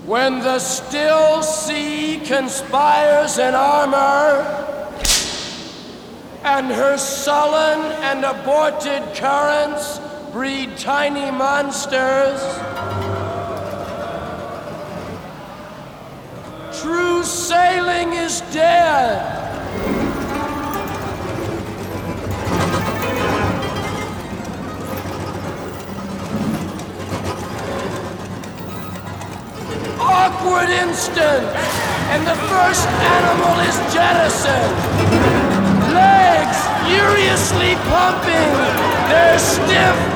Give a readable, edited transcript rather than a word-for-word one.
When the still sea conspires in armor, and her sullen and aborted currents breed tiny monsters, true sailing is dead. Awkward instant, and the first animal is jettisoned. Legs furiously pumping, their stiff